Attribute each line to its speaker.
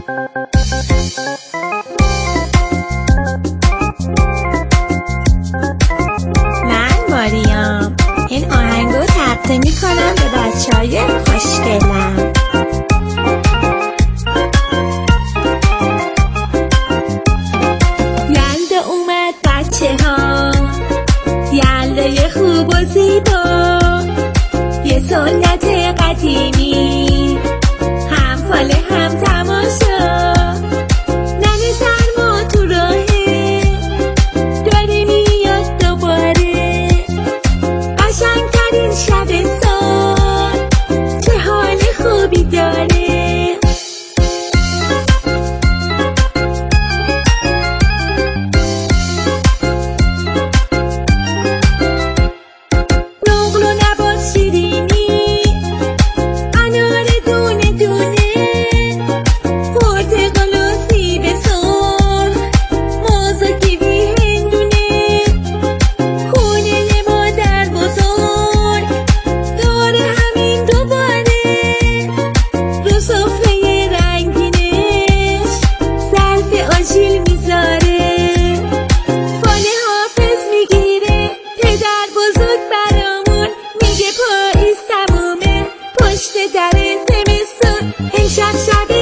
Speaker 1: من ماریام، این آهنگو تقدیم میکنم به بچه‌های خوشگلم. یلدا اومد بچه ها، یلدای خوب و زیبا، یه سنت قدیمی، هم فاله هم تماشا. ننه سرما تو راهه، داره میاد دوباره، قشنگترین شب سال، چه حال خوبی داره. در زمستون امشب شب